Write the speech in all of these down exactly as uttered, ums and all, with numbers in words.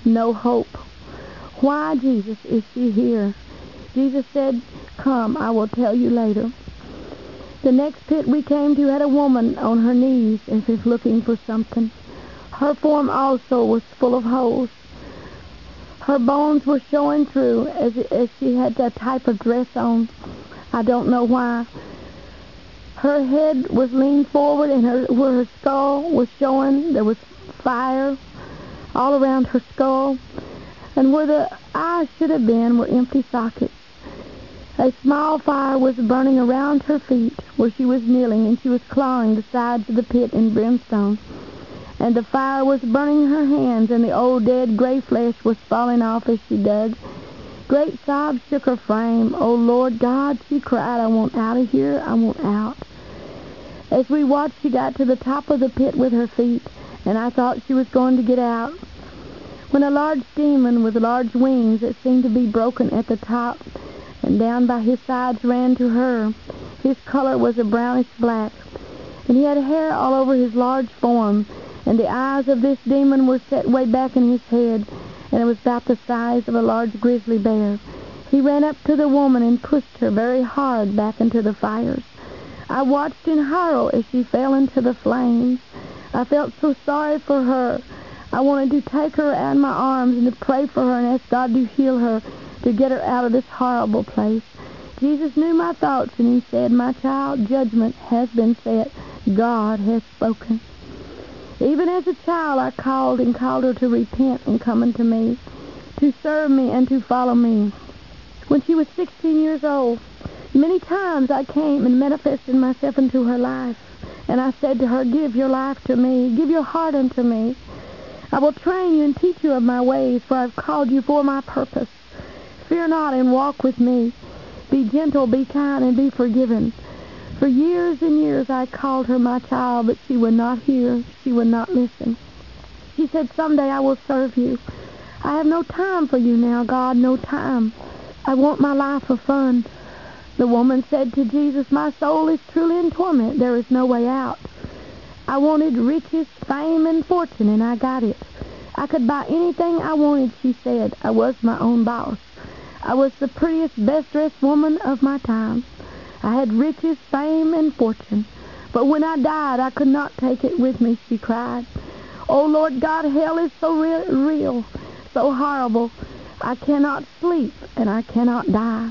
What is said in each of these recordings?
no hope. Why, Jesus, is she here? Jesus said, "Come, I will tell you later." The next pit we came to had a woman on her knees as if looking for something. Her form also was full of holes. Her bones were showing through as, as she had that type of dress on. I don't know why. Her head was leaned forward, and her, where her skull was showing, there was fire all around her skull. And where the eyes should have been were empty sockets. A small fire was burning around her feet where she was kneeling, and she was clawing the sides of the pit in brimstone. And the fire was burning her hands, and the old dead gray flesh was falling off as she dug. Great sobs shook her frame. "Oh, Lord God," she cried, "I want out of here. I want out." As we watched, she got to the top of the pit with her feet, and I thought she was going to get out, when a large demon with large wings that seemed to be broken at the top and down by his sides ran to her. His color was a brownish black, and he had hair all over his large form, and the eyes of this demon were set way back in his head, and it was about the size of a large grizzly bear. He ran up to the woman and pushed her very hard back into the fires. I watched in horror as she fell into the flames. I felt so sorry for her. I wanted to take her out in my arms and to pray for her and ask God to heal her, to get her out of this horrible place. Jesus knew my thoughts, and he said, "My child, judgment has been set. God has spoken." Even as a child, I called and called her to repent and come unto me, to serve me and to follow me. When she was sixteen years old, many times I came and manifested myself into her life, and I said to her, "Give your life to me. Give your heart unto me. I will train you and teach you of my ways, for I have called you for my purpose. Fear not and walk with me. Be gentle, be kind, and be forgiven." For years and years I called her my child, but she would not hear. She would not listen. She said, "Someday I will serve you. I have no time for you now, God, no time. I want my life of fun." The woman said to Jesus, "My soul is truly in torment. There is no way out. I wanted riches, fame, and fortune, and I got it. I could buy anything I wanted," she said. "I was my own boss. I was the prettiest, best-dressed woman of my time. I had riches, fame, and fortune. But when I died, I could not take it with me," she cried. "Oh, Lord God, hell is so re- real, so horrible. I cannot sleep, and I cannot die.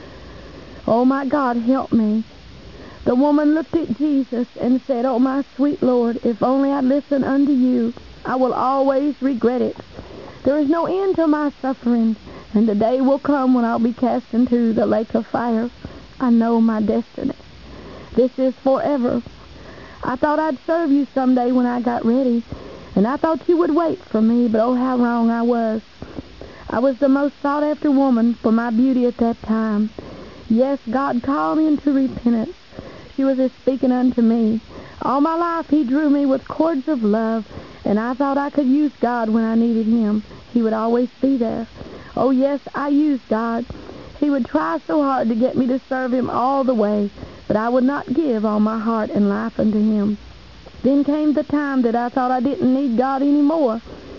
Oh, my God, help me." The woman looked at Jesus and said, "Oh, my sweet Lord, if only I'd listen unto you, I will always regret it. There is no end to my suffering, and the day will come when I'll be cast into the lake of fire. I know my destiny. This is forever. I thought I'd serve you someday when I got ready, and I thought you would wait for me, but oh, how wrong I was. I was the most sought-after woman for my beauty at that time. Yes, God called me into repentance. She was as speaking unto me. All my life he drew me with cords of love, and I thought I could use God when I needed him. He would always be there. Oh, yes, I used God. He would try so hard to get me to serve him all the way, but I would not give all my heart and life unto him. Then came the time that I thought I didn't need God anymore,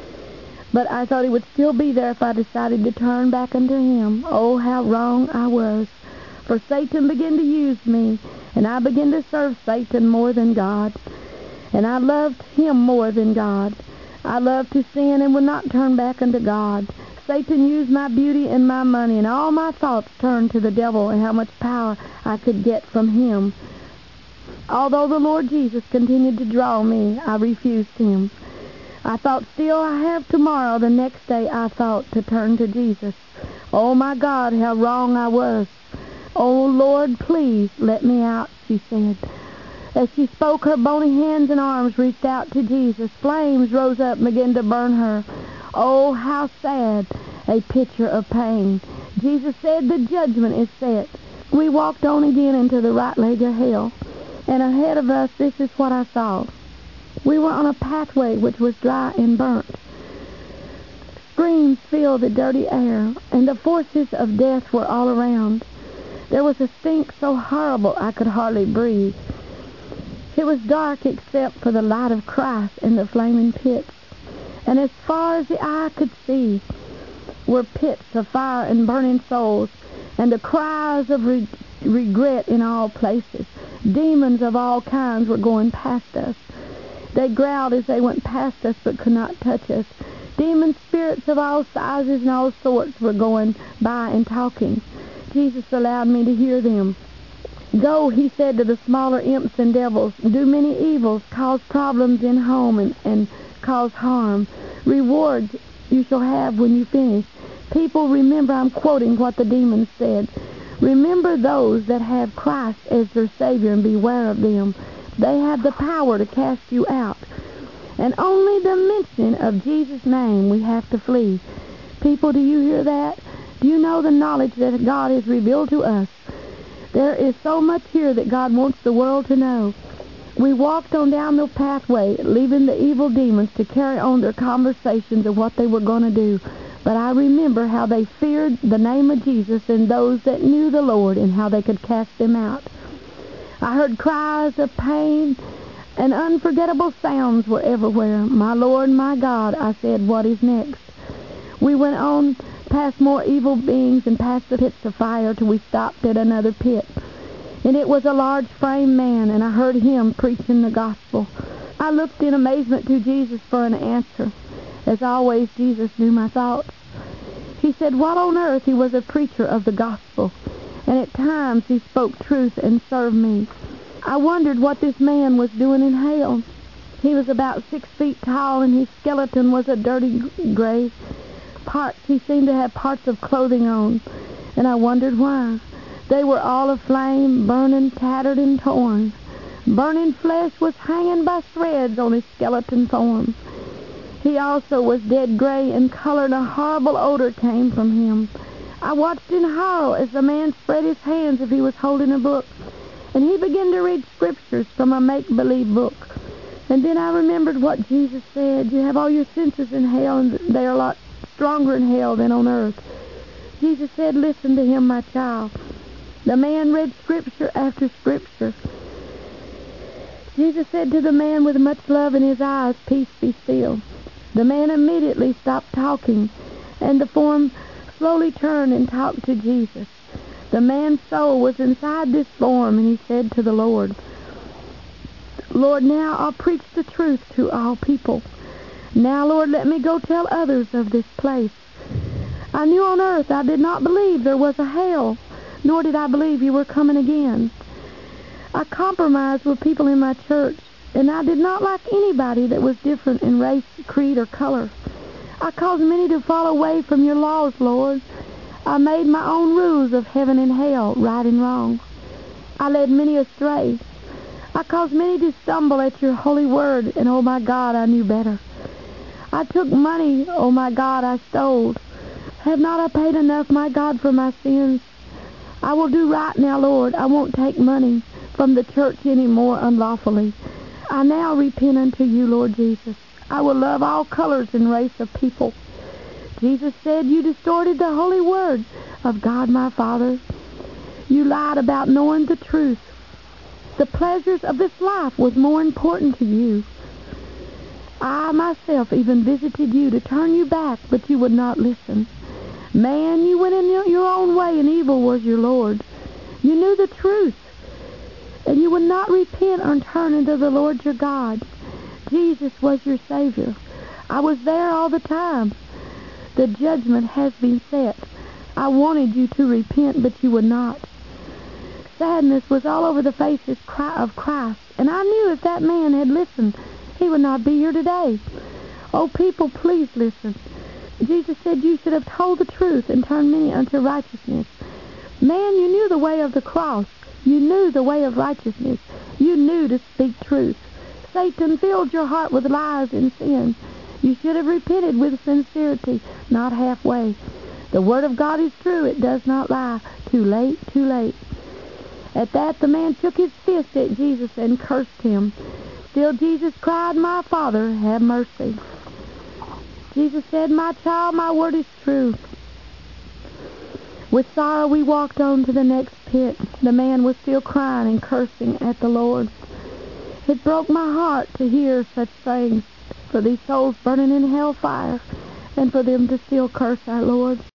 but I thought he would still be there if I decided to turn back unto him. Oh, how wrong I was. For Satan began to use me, and I began to serve Satan more than God. And I loved him more than God. I loved to sin and would not turn back unto God. Satan used my beauty and my money, and all my thoughts turned to the devil and how much power I could get from him. Although the Lord Jesus continued to draw me, I refused him. I thought, still I have tomorrow. The next day I thought to turn to Jesus. Oh, my God, how wrong I was. "Oh, Lord, please let me out," she said. As she spoke, her bony hands and arms reached out to Jesus. Flames rose up and began to burn her. Oh, how sad, a picture of pain. Jesus said, "The judgment is set." We walked on again into the right leg of hell, and ahead of us, this is what I saw. We were on a pathway which was dry and burnt. Screams filled the dirty air, and the forces of death were all around. There was a stink so horrible I could hardly breathe. It was dark except for the light of Christ in the flaming pits. and as far as the eye could see were pits of fire and burning souls, and the cries of re- regret in all places. Demons of all kinds were going past us. They growled as they went past us, but could not touch us. Demon spirits of all sizes and all sorts were going by and talking. Jesus allowed me to hear them. Go, he said to the smaller imps and devils, do many evils, cause problems in home and, and cause harm. Rewards you shall have when you finish. People, remember, I'm quoting what the demons said. Remember those that have Christ as their Savior and beware of them. They have the power to cast you out. And only the mention of Jesus' name we have to flee. People, do you hear that? Do you know the knowledge that God has revealed to us? There is so much here that God wants the world to know. We walked on down the pathway, leaving the evil demons to carry on their conversations of what they were going to do. But I remember how they feared the name of Jesus and those that knew the Lord and how they could cast them out. I heard cries of pain and unforgettable sounds were everywhere. My Lord, my God, I said, what is next? We went on past more evil beings and past the pits of fire till we stopped at another pit. And it was a large-framed man, and I heard him preaching the gospel. I looked in amazement to Jesus for an answer. As always, Jesus knew my thoughts. He said, what on earth? He was a preacher of the gospel, and at times he spoke truth and served me. I wondered what this man was doing in hell. He was about six feet tall, and his skeleton was a dirty gray. Parts, he seemed to have parts of clothing on, and I wondered why. They were all aflame, burning, tattered, and torn. Burning flesh was hanging by threads on his skeleton form. He also was dead gray in color, and a horrible odor came from him. I watched in horror as the man spread his hands as if he was holding a book, and he began to read scriptures from a make-believe book. And then I remembered what Jesus said. You have all your senses in hell, and they are a lot stronger in hell than on earth. Jesus said, listen to him, my child. The man read scripture after scripture. Jesus said to the man with much love in his eyes, peace, be still. The man immediately stopped talking, and the form slowly turned and talked to Jesus. The man's soul was inside this form, and he said to the Lord, Lord, now I'll preach the truth to all people. Now, Lord, let me go tell others of this place. I knew on earth I did not believe there was a hell, nor did I believe you were coming again. I compromised with people in my church, and I did not like anybody that was different in race, creed, or color. I caused many to fall away from your laws, Lord. I made my own rules of heaven and hell, right and wrong. I led many astray. I caused many to stumble at your holy word, and oh my God, I knew better. I took money, oh my God, I stole. Have not I paid enough, my God, for my sins? I will do right now, Lord. I won't take money from the church any more unlawfully. I now repent unto you, Lord Jesus. I will love all colors and race of people. Jesus said you distorted the holy word of God my Father. You lied about knowing the truth. The pleasures of this life was more important to you. I myself even visited you to turn you back, but you would not listen. Man, you went in your own way, and evil was your Lord. You knew the truth, and you would not repent or turn into the Lord your God. Jesus was your Savior. I was there all the time. The judgment has been set. I wanted you to repent, but you would not. Sadness was all over the faces of Christ, and I knew if that man had listened, he would not be here today. Oh, people, please listen. Jesus said you should have told the truth and turned many unto righteousness. Man, you knew the way of the cross. You knew the way of righteousness. You knew to speak truth. Satan filled your heart with lies and sin. You should have repented with sincerity, not halfway. The word of God is true. It does not lie. Too late, too late. At that, the man shook his fist at Jesus and cursed him. Still Jesus cried, my Father, have mercy. Jesus said, my child, my word is true. With sorrow we walked on to the next pit. The man was still crying and cursing at the Lord. It broke my heart to hear such things. for these souls burning in hellfire, and for them to still curse our Lord.